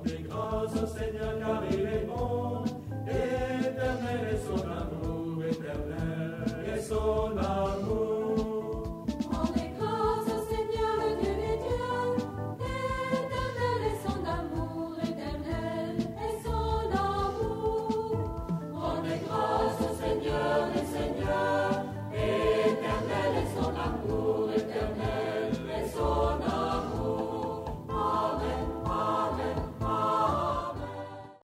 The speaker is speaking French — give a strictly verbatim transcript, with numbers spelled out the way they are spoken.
rendez grâce au Seigneur car il est bon. Éternel est son amour, éternel est son amour.